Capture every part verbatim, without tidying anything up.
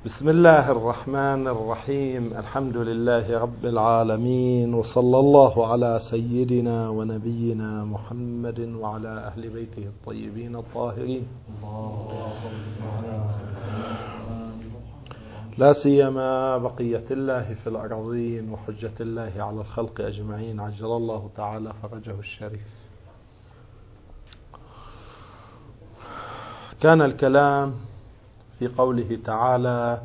بسم الله الرحمن الرحيم. الحمد لله رب العالمين، وصلى الله على سيدنا ونبينا محمد وعلى أهل بيته الطيبين الطاهرين، لا سيما بقية الله في الأرضين وحجة الله على الخلق أجمعين، عجل الله تعالى فرجه الشريف. كان الكلام في قوله تعالى: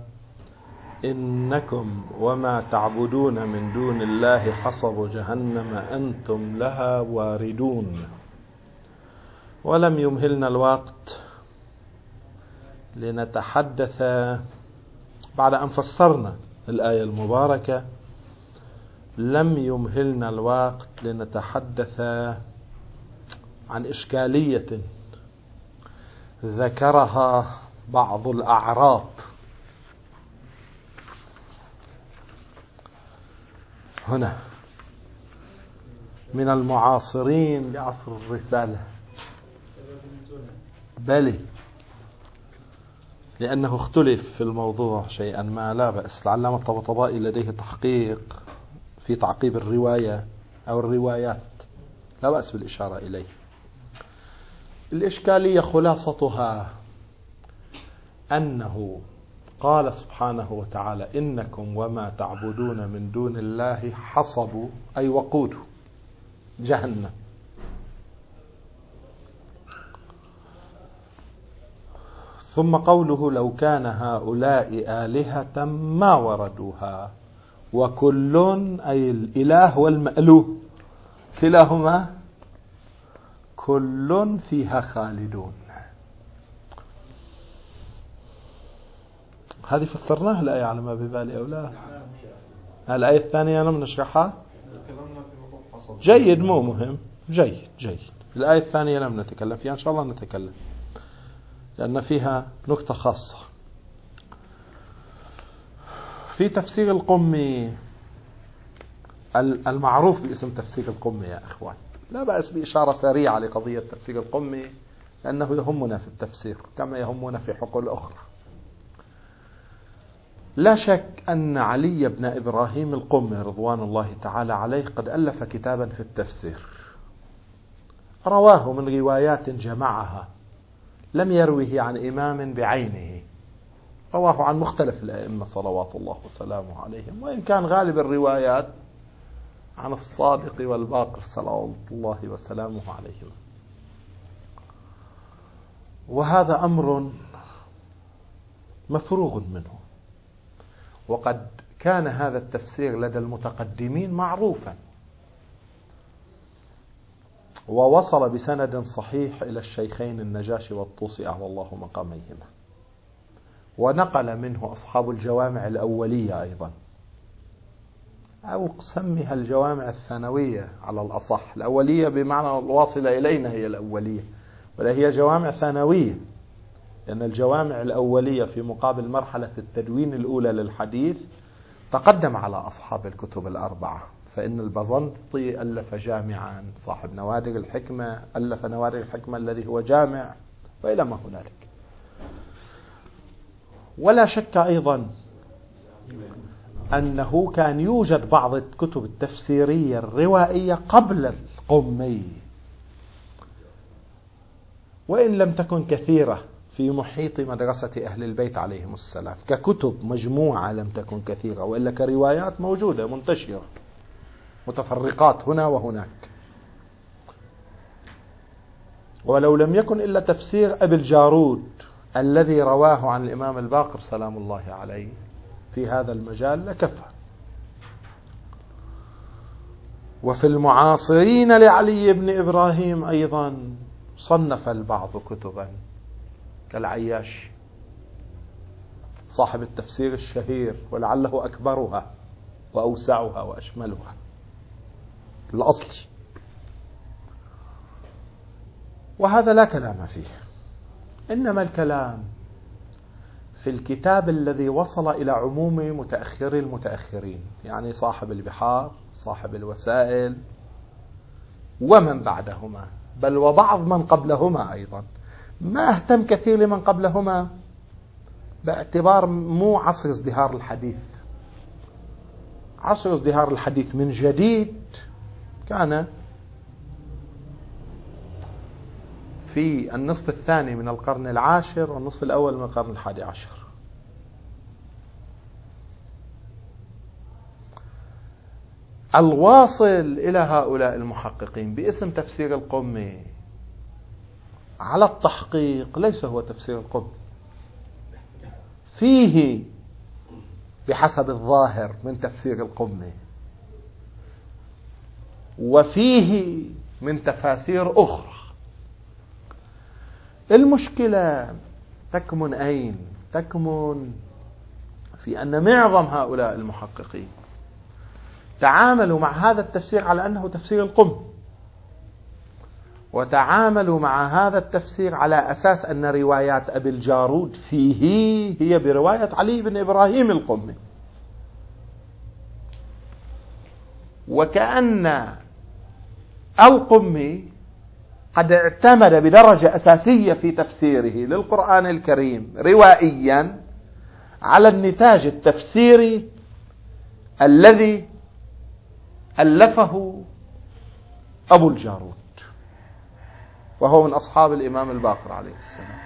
إنكم وما تعبدون من دون الله حصب جهنم أنتم لها واردون. ولم يمهلنا الوقت لنتحدث بعد أن فسرنا الآية المباركة، لم يمهلنا الوقت لنتحدث عن إشكالية ذكرها بعض الأعراب هنا من المعاصرين لعصر الرسالة، بل لأنه اختلف في الموضوع شيئا ما، لا بأس. العلامة الطبطبائي لديه تحقيق في تعقيب الرواية أو الروايات، لا بأس بالإشارة إليه. الإشكالية خلاصتها أنه قال سبحانه وتعالى: إنكم وما تعبدون من دون الله حصب، أي وقود جهنم. ثم قوله: لو كان هؤلاء آلهة ما وردوها، وكل، أي الإله والمألوه، كلاهما كل فيها خالدون. هذه فسرناها الآية على ما ببالي أو لا؟ الآية الثانية لم نشرحها. جيد، مو مهم، جيد جيد. الآية الثانية لم نتكلم فيها، إن شاء الله نتكلم لأن فيها نكتة خاصة. في تفسير القمي المعروف باسم تفسير القمي يا أخوان، لا بأس بإشارة سريعة لقضية تفسير القمي لأنه يهمنا في التفسير كما يهمنا في حقول أخرى. لا شك أن علي بن إبراهيم القمي رضوان الله تعالى عليه قد ألف كتابا في التفسير، رواه من روايات جمعها، لم يروه عن إمام بعينه، رواه عن مختلف الأئمة صلوات الله وسلامه عليهم، وإن كان غالب الروايات عن الصادق والباقر صلوات الله وسلامه عليهم. وهذا أمر مفروغ منه، وقد كان هذا التفسير لدى المتقدمين معروفا، ووصل بسند صحيح إلى الشيخين النجاشي والطوسي أعلى الله مقاميهما، ونقل منه أصحاب الجوامع الأولية أيضا، أو سميها الجوامع الثانوية على الأصح. الأولية بمعنى الواصلة إلينا هي الأولية، ولا هي جوامع ثانوية، لأن الجوامع الأولية في مقابل مرحلة التدوين الأولى للحديث تقدم على أصحاب الكتب الأربعة. فإن البزنطي ألف جامعا، صاحب نوادر الحكمة ألف نوادر الحكمة الذي هو جامع، وإلى ما هنالك. ولا شك أيضا أنه كان يوجد بعض الكتب التفسيرية الروائية قبل القمي، وإن لم تكن كثيرة في محيط مدرسة أهل البيت عليهم السلام، ككتب مجموعة لم تكن كثيرة، وإلا كروايات موجودة منتشرة متفرقات هنا وهناك. ولو لم يكن إلا تفسير أبي الجارود الذي رواه عن الإمام الباقر سلام الله عليه في هذا المجال لكفى. وفي المعاصرين لعلي بن إبراهيم أيضا صنف البعض كتبا، كالعياشي صاحب التفسير الشهير ولعله أكبرها وأوسعها وأشملها الأصلي، وهذا لا كلام فيه. إنما الكلام في الكتاب الذي وصل إلى عموم متأخري المتأخرين، يعني صاحب البحار، صاحب الوسائل، ومن بعدهما، بل وبعض من قبلهما أيضا. ما اهتم كثير لمن قبلهما باعتبار مو عصر ازدهار الحديث. عصر ازدهار الحديث من جديد كان في النصف الثاني من القرن العاشر والنصف الأول من القرن الحادي عشر. الواصل إلى هؤلاء المحققين باسم تفسير القمي على التحقيق ليس هو تفسير القمي، فيه بحسب الظاهر من تفسير القمي وفيه من تفاسير أخرى. المشكلة تكمن أين؟ تكمن في أن معظم هؤلاء المحققين تعاملوا مع هذا التفسير على أنه تفسير القمي، وتعاملوا مع هذا التفسير على أساس أن روايات أبي الجارود فيه هي برواية علي بن إبراهيم القمي، وكأن القمي قد اعتمد بدرجة أساسية في تفسيره للقرآن الكريم روائيا على النتاج التفسيري الذي ألفه أبو الجارود، وهو من أصحاب الإمام الباقر عليه السلام.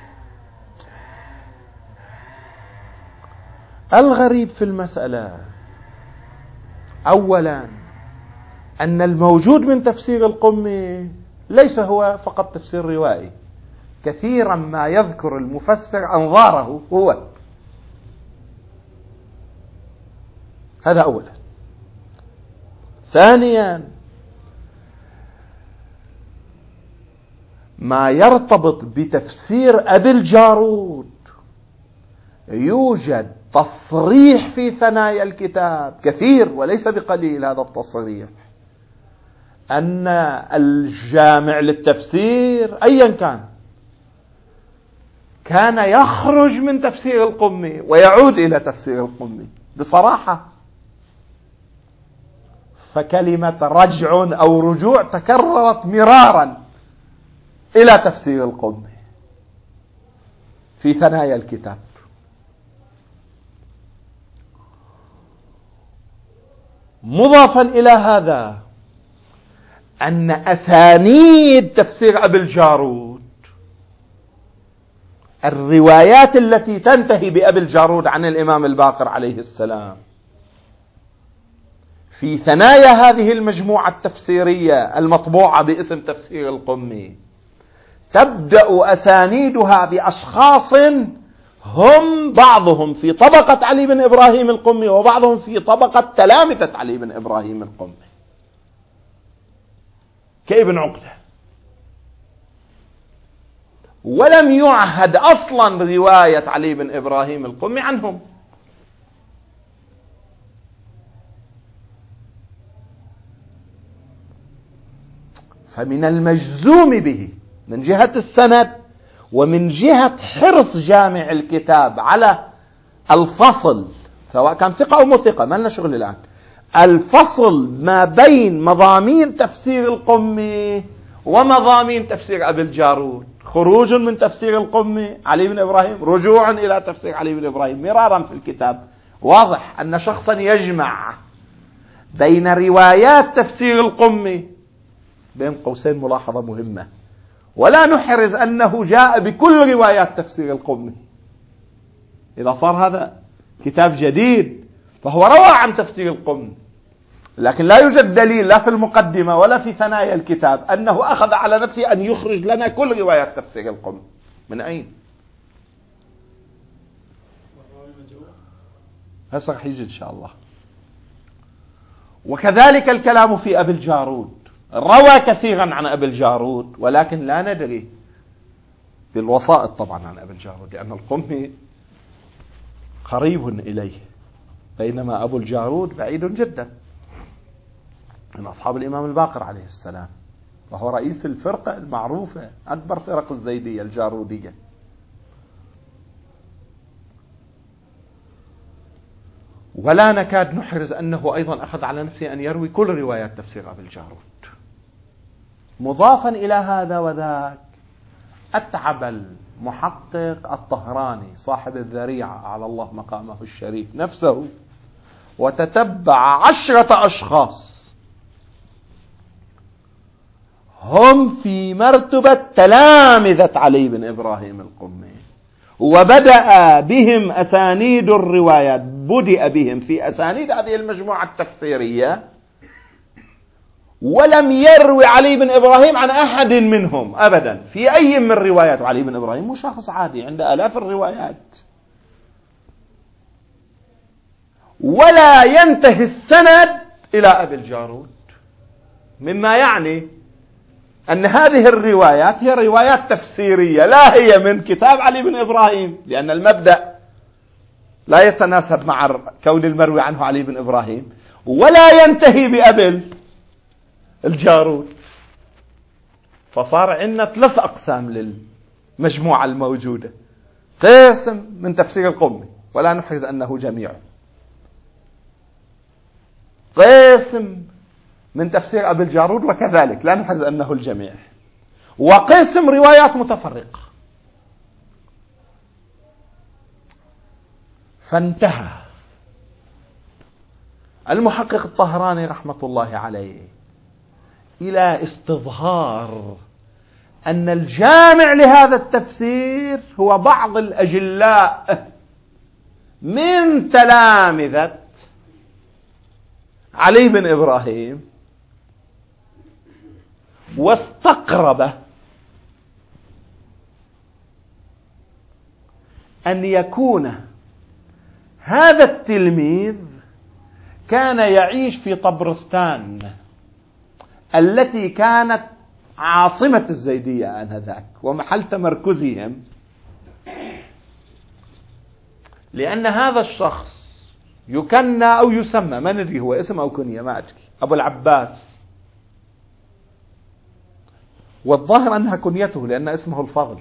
الغريب في المسألة أولا أن الموجود من تفسير القمي ليس هو فقط تفسير روائي، كثيرا ما يذكر المفسر أنظاره هو. هذا أولا. ثانيا ما يرتبط بتفسير أبي الجارود يوجد تصريح في ثنايا الكتاب كثير وليس بقليل، هذا التصريح أن الجامع للتفسير أيا كان كان يخرج من تفسير القمي ويعود إلى تفسير القمي بصراحة. فكلمة رجع أو رجوع تكررت مرارا إلى تفسير القمي في ثنايا الكتاب. مضافا إلى هذا أن أسانيد تفسير أبي الجارود، الروايات التي تنتهي بأبي الجارود عن الإمام الباقر عليه السلام في ثنايا هذه المجموعة التفسيرية المطبوعة باسم تفسير القمي، تبدأ أسانيدها بأشخاص هم بعضهم في طبقة علي بن إبراهيم القمي وبعضهم في طبقة تلامذة علي بن إبراهيم القمي كابن عقدة، ولم يعهد أصلا رواية علي بن إبراهيم القمي عنهم. فمن المجزوم به من جهة السند ومن جهة حرص جامع الكتاب على الفصل، سواء كان ثقة أو مثقة ما لنا شغل الآن، الفصل ما بين مضامين تفسير القمي ومضامين تفسير أبي الجارود، خروج من تفسير القمي علي بن إبراهيم، رجوع إلى تفسير علي بن إبراهيم مرارا في الكتاب. واضح أن شخصا يجمع بين روايات تفسير القمي، بين قوسين ملاحظة مهمة، ولا نحرز أنه جاء بكل روايات تفسير القمي. إذا صار هذا كتاب جديد فهو روى عن تفسير القمي، لكن لا يوجد دليل لا في المقدمة ولا في ثنايا الكتاب أنه أخذ على نفسه أن يخرج لنا كل روايات تفسير القمي. من أين؟ هسه رح يجي إن شاء الله. وكذلك الكلام في أبي الجارود، روى كثيرا عن أبي الجارود ولكن لا ندري بالوسائط طبعا عن أبي الجارود، لأن القمي قريب إليه بينما أبو الجارود بعيد جدا من أصحاب الإمام الباقر عليه السلام، وهو رئيس الفرقة المعروفة أكبر فرق الزيدية الجارودية. ولا نكاد نحرز أنه أيضا أخذ على نفسه أن يروي كل روايات تفسير أبي الجارود. مضافا إلى هذا وذاك، أتعب محقق الطهراني صاحب الذريعة على الله مقامه الشريف نفسه، وتتبع عشرة أشخاص هم في مرتبة تلامذة علي بن إبراهيم القمي، وبدأ بهم أسانيد الروايات، بدأ بهم في أسانيد هذه المجموعة التفسيرية، ولم يروي علي بن إبراهيم عن أحد منهم أبدا في أي من روايات. علي بن إبراهيم مو شخص عادي، عنده آلاف الروايات، ولا ينتهي السند إلى أبي الجارود، مما يعني أن هذه الروايات هي روايات تفسيرية، لا هي من كتاب علي بن إبراهيم، لأن المبدأ لا يتناسب مع كون المروي عنه علي بن إبراهيم، ولا ينتهي بأبي الجارود. فصار عندنا ثلاث أقسام للمجموعة الموجودة: قسم من تفسير القمي ولا نحرز أنه جميعه، قسم من تفسير أبي الجارود وكذلك لا نحرز أنه الجميع، وقسم روايات متفرقة. فانتهى المحقق الطهراني رحمة الله عليه إلى استظهار أن الجامع لهذا التفسير هو بعض الأجلاء من تلامذة علي بن إبراهيم، واستقرب أن يكون هذا التلميذ كان يعيش في طبرستان التي كانت عاصمة الزيدية آنذاك ومحل تمركزهم، لأن هذا الشخص يكنى أو يسمى، ما ندري هو اسم أو كنية، ما أدري، أبو العباس، والظاهر أنها كنيته لأن اسمه الفضل،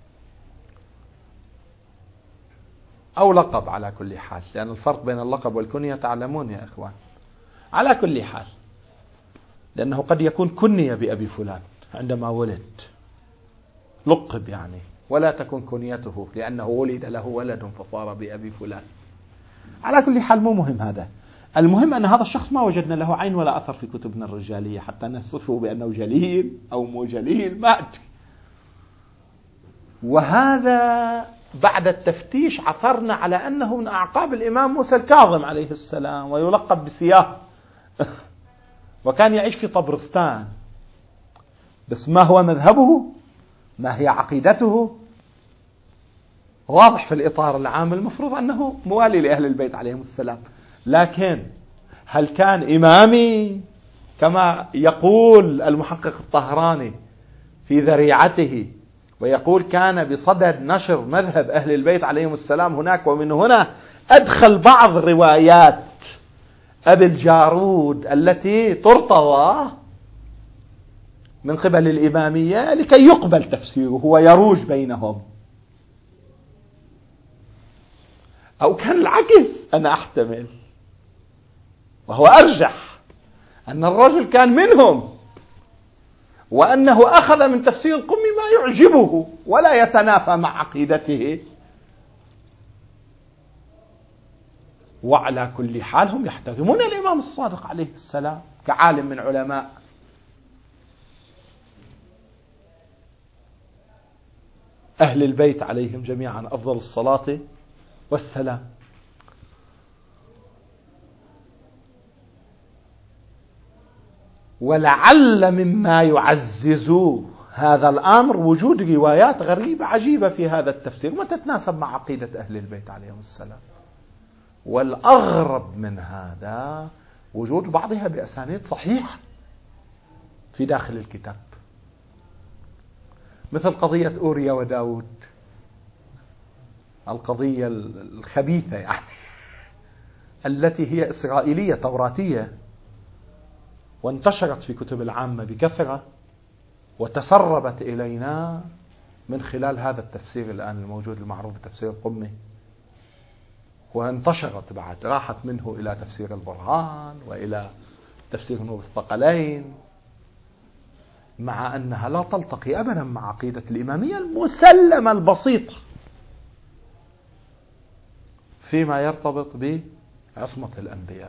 أو لقب على كل حال، لأن الفرق بين اللقب والكنية تعلمون يا إخوان. على كل حال، لأنه قد يكون كنية بأبي فلان عندما ولد، لقب يعني، ولا تكون كنيته لأنه ولد له ولد فصار بأبي فلان. على كل حال مو مهم هذا، المهم أن هذا الشخص ما وجدنا له عين ولا أثر في كتبنا الرجالية حتى نصفه بأنه جليل أو مو جليل، ما أدري. وهذا بعد التفتيش عثرنا على أنه من أعقاب الإمام موسى الكاظم عليه السلام، ويلقب بسياه وكان يعيش في طبرستان. بس ما هو مذهبه، ما هي عقيدته، واضح في الإطار العام، المفروض أنه موالي لأهل البيت عليهم السلام. لكن هل كان إمامي كما يقول المحقق الطهراني في ذريعته، ويقول كان بصدد نشر مذهب أهل البيت عليهم السلام هناك؟ ومن هنا أدخل بعض روايات أبي الجارود التي ترتضى من قبل الإمامية لكي يقبل تفسيره ويروج بينهم. أو كان العكس، أنا أحتمل وهو أرجح أن الرجل كان منهم، وأنه أخذ من تفسير القمي ما يعجبه ولا يتنافى مع عقيدته. وعلى كل حال هم يحترمون الإمام الصادق عليه السلام كعالم من علماء أهل البيت عليهم جميعا أفضل الصلاة والسلام. ولعل مما يعزز هذا الأمر وجود روايات غريبة عجيبة في هذا التفسير ما تتناسب مع عقيدة أهل البيت عليهم السلام. والأغرب من هذا وجود بعضها بأسانيد صحيحة في داخل الكتاب، مثل قضية أوريا وداود، القضية الخبيثة يعني التي هي إسرائيلية توراتية وانتشرت في كتب العامة بكثرة وتسربت إلينا من خلال هذا التفسير الآن الموجود المعروف بتفسير القمي، وانتشرت بعد، راحت منه إلى تفسير البرهان وإلى تفسير نور الثقلين. مع أنها لا تلتقي أبدا مع عقيدة الإمامية المسلمة البسيطة فيما يرتبط بعصمة الأنبياء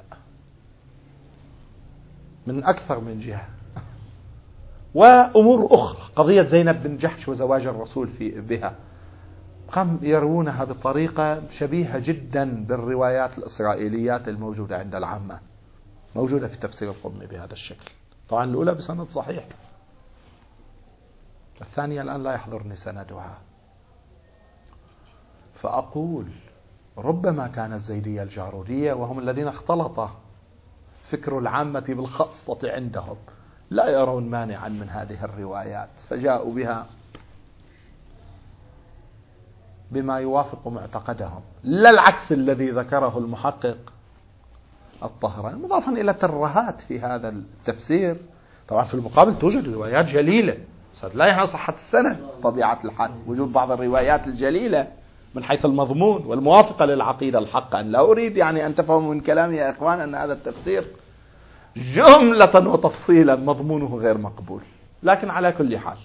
من أكثر من جهة، وأمور أخرى. قضية زينب بن جحش وزواج الرسول في بها قام يروونها بطريقة شبيهة جدا بالروايات الإسرائيليات الموجودة عند العامة، موجودة في تفسير القرطبي بهذا الشكل. طبعا الأولى بسند صحيح، الثانية الآن لا يحضرني سندها. فأقول ربما كانت الزيدية الجارودية وهم الذين اختلط فكر العامة بالخاصة عندهم لا يرون مانعا من هذه الروايات، فجاءوا بها بما يوافق معتقدهم، لا العكس الذي ذكره المحقق الطهراني، مضافا إلى ترهات في هذا التفسير. طبعا في المقابل توجد روايات جليلة لا يعني صحة السند، طبيعة الحال وجود بعض الروايات الجليلة من حيث المضمون والموافقة للعقيدة الحقة. لا أريد يعني أن تفهموا من كلامي يا إخوان أن هذا التفسير جملة وتفصيلا مضمونه غير مقبول، لكن على كل حال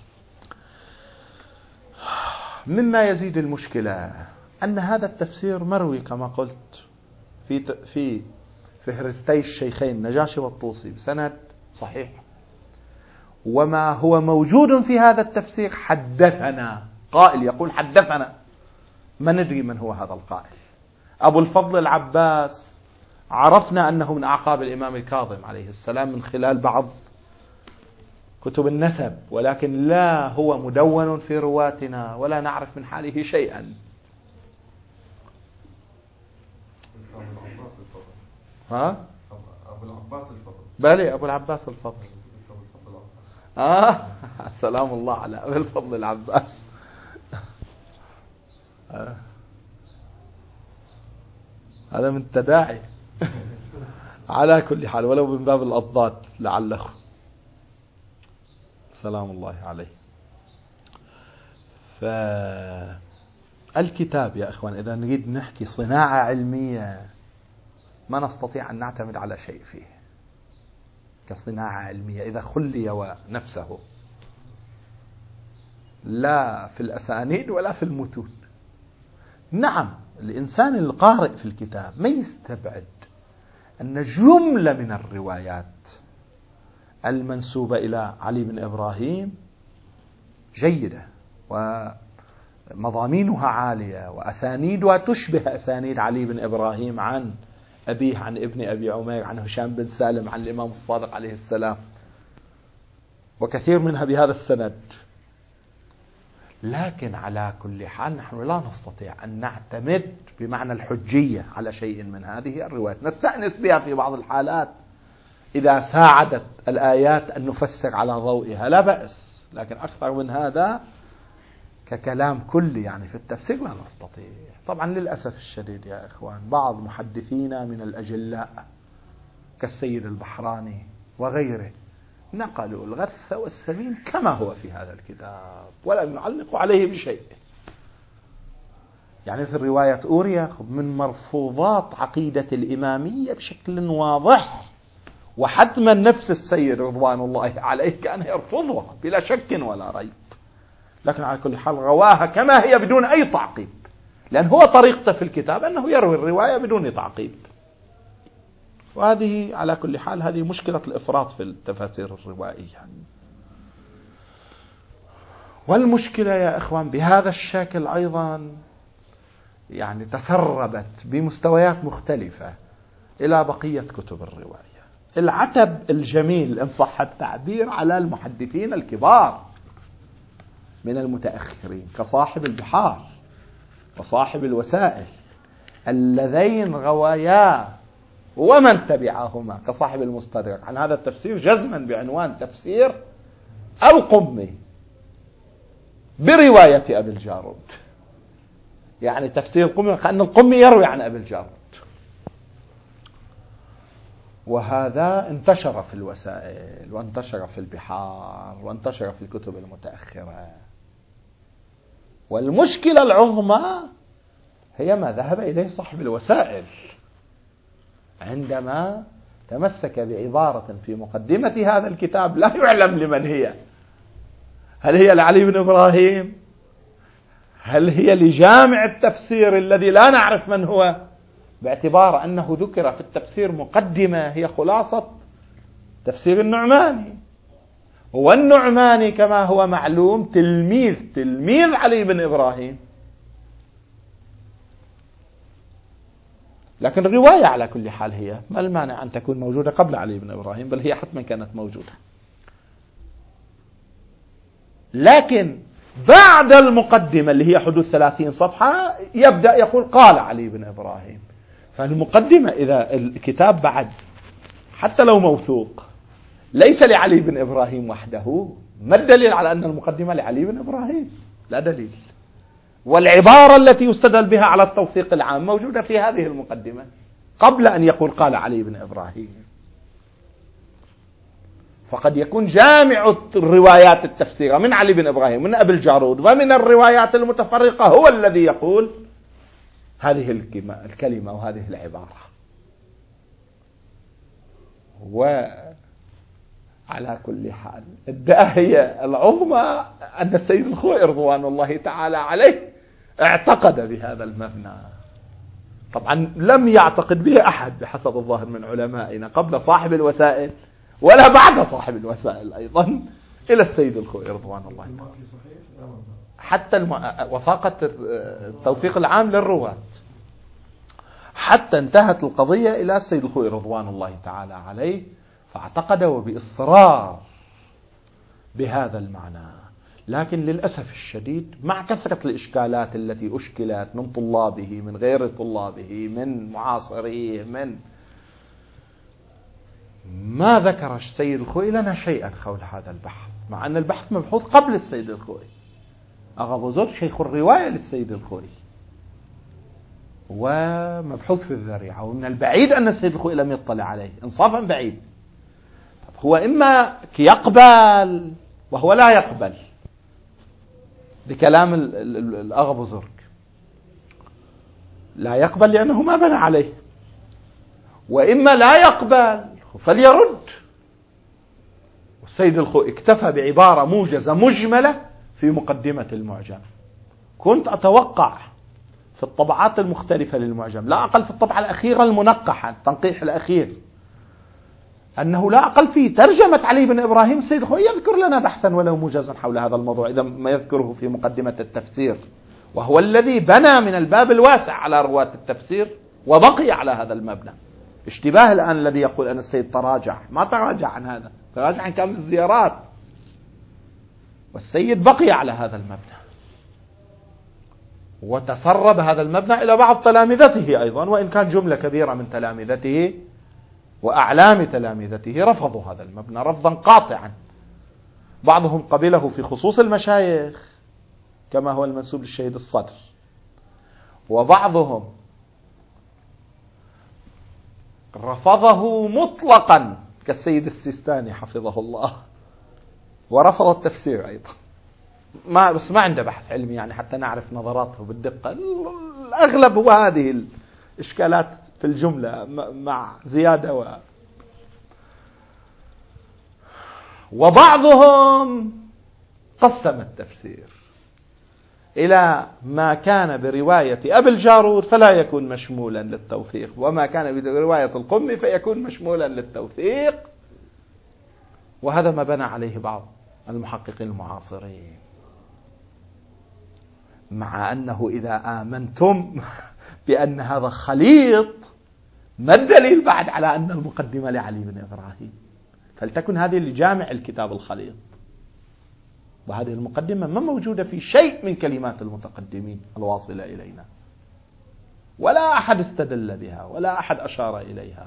مما يزيد المشكلة أن هذا التفسير مروي كما قلت في في فهرستي الشيخين النجاشي والطوسي بسند صحيح، وما هو موجود في هذا التفسير حدثنا قائل يقول حدثنا، ما ندري من هو هذا القائل. أبو الفضل العباس عرفنا أنه من أعقاب الإمام الكاظم عليه السلام من خلال بعض كتب النسب، ولكن لا هو مدون في رواتنا ولا نعرف من حاله شيئا. ها؟ أبو العباس الفضل. بالي أبو العباس الفضل. آه سلام الله على أبو الفضل العباس. آه. هذا من التداعي على كل حال ولو من باب الأضداد لعله. سلام الله عليه. فالكتاب يا إخوان إذا نريد نحكي صناعة علمية ما نستطيع أن نعتمد على شيء فيه كصناعة علمية إذا خلي نفسه لا في الأسانيد ولا في المتون. نعم الإنسان القارئ في الكتاب ما يستبعد أن جملة من الروايات المنسوبة إلى علي بن إبراهيم جيدة ومضامينها عالية وأسانيدها تشبه أسانيد علي بن إبراهيم عن أبيه عن ابن أبي عمير عن هشام بن سالم عن الإمام الصادق عليه السلام، وكثير منها بهذا السند. لكن على كل حال نحن لا نستطيع أن نعتمد بمعنى الحجية على شيء من هذه الروايات، نستأنس بها في بعض الحالات إذا ساعدت الآيات أن نفسر على ضوئها لا بأس، لكن أكثر من هذا ككلام كلي يعني في التفسير لا نستطيع. طبعا للأسف الشديد يا إخوان بعض محدثينا من الأجلاء كالسيد البحراني وغيره نقلوا الغث والسمين كما هو في هذا الكتاب ولم يعلقوا عليه بشيء. يعني في رواية أوريا من مرفوضات عقيدة الإمامية بشكل واضح، وحتما نفس السيد رضوان الله عليه كان يرفضها بلا شك ولا ريب، لكن على كل حال رواها كما هي بدون أي تعقيب، لأن هو طريقته في الكتاب أنه يروي الرواية بدون تعقيب. وهذه على كل حال هذه مشكلة الإفراط في التفاسير الروائية. والمشكلة يا إخوان بهذا الشكل أيضا يعني تسربت بمستويات مختلفة إلى بقية كتب الرواية. العتب الجميل إن صح التعبير على المحدثين الكبار من المتأخرين كصاحب البحار وصاحب الوسائل اللذين غوايا ومن تبعهما كصاحب المستدرك عن هذا التفسير جزما بعنوان تفسير القمي برواية أبي الجارود. يعني تفسير القمي كأن القمي يروي عن أبي الجارود، وهذا انتشر في الوسائل وانتشر في البحار وانتشر في الكتب المتأخرة. والمشكلة العظمى هي ما ذهب إليه صاحب الوسائل عندما تمسك بعبارة في مقدمة هذا الكتاب لا يعلم لمن هي، هل هي لعلي بن إبراهيم؟ هل هي لجامع التفسير الذي لا نعرف من هو، باعتبار أنه ذكر في التفسير مقدمة هي خلاصة تفسير النعماني، والنعماني كما هو معلوم تلميذ تلميذ علي بن إبراهيم، لكن الرواية على كل حال هي ما المانع أن تكون موجودة قبل علي بن إبراهيم، بل هي حتما كانت موجودة. لكن بعد المقدمة اللي هي حدود ثلاثين صفحة يبدأ يقول قال علي بن إبراهيم. فالمقدمة إذا الكتاب بعد حتى لو موثوق ليس لعلي بن إبراهيم وحده، ما الدليل على أن المقدمة لعلي بن إبراهيم؟ لا دليل. والعبارة التي يستدل بها على التوثيق العام موجودة في هذه المقدمة قبل أن يقول قال علي بن إبراهيم. فقد يكون جامع الروايات التفسيرة من علي بن إبراهيم من أبي الجارود ومن الروايات المتفرقة هو الذي يقول هذه الكلمة وهذه العبارة. وعلى كل حال الداهية العظمى أن السيد الخوئي رضوان الله تعالى عليه اعتقد بهذا المبنى. طبعا لم يعتقد به أحد بحسب الظاهر من علمائنا قبل صاحب الوسائل ولا بعد صاحب الوسائل أيضا إلى السيد الخوئي رضوان الله تعالى. حتى الم... وثاقة التوثيق العام للرواة حتى انتهت القضية إلى السيد الخوئي رضوان الله تعالى عليه، فاعتقد وبإصرار بهذا المعنى. لكن للأسف الشديد مع كثرة الإشكالات التي أشكلت من طلابه من غير طلابه من معاصريه من ما ذكر السيد الخوئي لنا شيئا حول هذا البحث، مع أن البحث مبحوث قبل السيد الخوئي. أغابوزور شيخ الرواية للسيد الخوئي ومبحوث في الذريعة، ومن البعيد أن السيد الخوئي لم يطلع عليه إنصافا بعيد. هو إما يقبل وهو لا يقبل بكلام الأغابوزور، لا يقبل لأنه ما بنى عليه، وإما لا يقبل فليرد. والسيد الخوئي اكتفى بعبارة موجزة مجملة في مقدمة المعجم. كنت أتوقع في الطبعات المختلفة للمعجم لا أقل في الطبعة الأخيرة المنقحة التنقيح الأخير أنه لا أقل في ترجمة علي بن إبراهيم السيد الخوئي يذكر لنا بحثا ولو موجزا حول هذا الموضوع إذا ما يذكره في مقدمة التفسير، وهو الذي بنى من الباب الواسع على رواة التفسير وبقي على هذا المبنى. اشتباه الآن الذي يقول أن السيد تراجع، ما تراجع عن هذا، تراجع عن كامل الزيارات، والسيد بقي على هذا المبنى وتسرب هذا المبنى إلى بعض تلامذته أيضا، وإن كان جملة كبيرة من تلامذته وأعلام تلامذته رفضوا هذا المبنى رفضا قاطعا. بعضهم قبله في خصوص المشايخ كما هو المنسوب للشهيد الصدر، وبعضهم رفضه مطلقا كالسيد السيستاني حفظه الله، ورفض التفسير أيضا. ما بس ما عنده بحث علمي يعني حتى نعرف نظراته بالدقة. الأغلب هو هذه الإشكالات في الجملة مع زيادة و... وبعضهم قسم التفسير إلى ما كان برواية أبي الجارود فلا يكون مشمولا للتوثيق، وما كان برواية القمي فيكون مشمولا للتوثيق. وهذا ما بنى عليه بعض المحققين المعاصرين، مع أنه إذا آمنتم بأن هذا خليط ما الدليل بعد على أن المقدمة لعلي بن إبراهيم؟ فلتكن هذه لجامع الكتاب الخليط، وهذه المقدمة ما موجودة في شيء من كلمات المتقدمين الواصلة إلينا، ولا أحد استدل بها ولا أحد أشار إليها.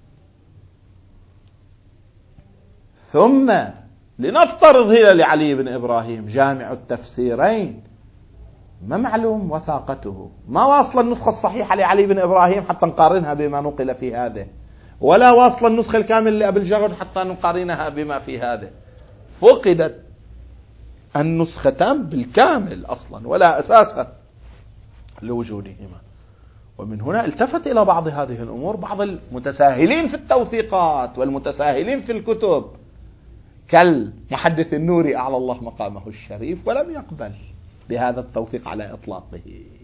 ثم لنفترض هي لعلي بن إبراهيم جامع التفسيرين، ما معلوم وثاقته، ما واصل النسخة الصحيحة لعلي بن إبراهيم حتى نقارنها بما نقل في هذا، ولا واصل النسخة الكامل لأبي الجارود حتى نقارنها بما في هذا. فقدت النسختان بالكامل أصلا ولا أساس لوجودهما. ومن هنا التفت إلى بعض هذه الأمور بعض المتساهلين في التوثيقات والمتساهلين في الكتب كالمحدث النوري أعلى الله مقامه الشريف، ولم يقبل بهذا التوثيق على إطلاقه.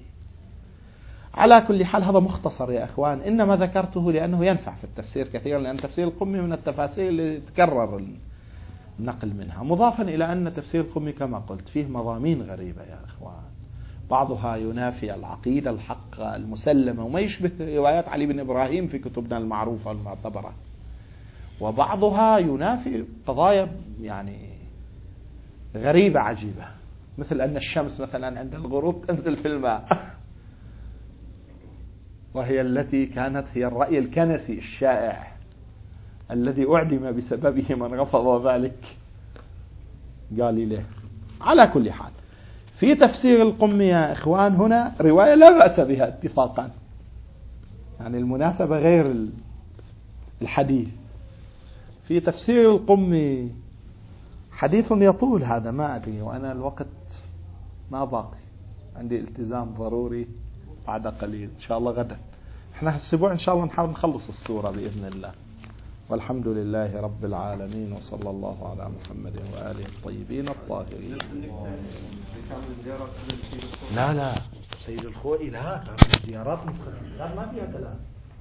على كل حال هذا مختصر يا أخوان، إنما ذكرته لأنه ينفع في التفسير كثيرا، لأن تفسير القمي من التفاسير اللي تكرر النقل منها، مضافا إلى أن تفسير القمي كما قلت فيه مضامين غريبة يا أخوان، بعضها ينافي العقيدة الحق المسلمة وما يشبه روايات علي بن إبراهيم في كتبنا المعروفة والمعتبرة، وبعضها ينافي قضايا يعني غريبة عجيبة، مثل أن الشمس مثلا عند الغروب تنزل في الماء، وهي التي كانت هي الرأي الكنسي الشائع الذي أعدم بسببه من رفض ذلك غاليليو. على كل حال في تفسير القمي يا إخوان هنا رواية لا بأس بها اتفاقا، يعني المناسبة غير الحديث. في تفسير القمي حديث يطول، هذا ما أدري، وأنا الوقت ما باقي، عندي التزام ضروري بعد قليل إن شاء الله غدا. احنا الأسبوع إن شاء الله نحاول نخلص السورة بإذن الله، والحمد لله رب العالمين، وصلى الله على محمد وآله الطيبين الطاهرين. لا لا سيد الخوئي لا، كانت زيارات مفتوحة، لا ما فيها كلام.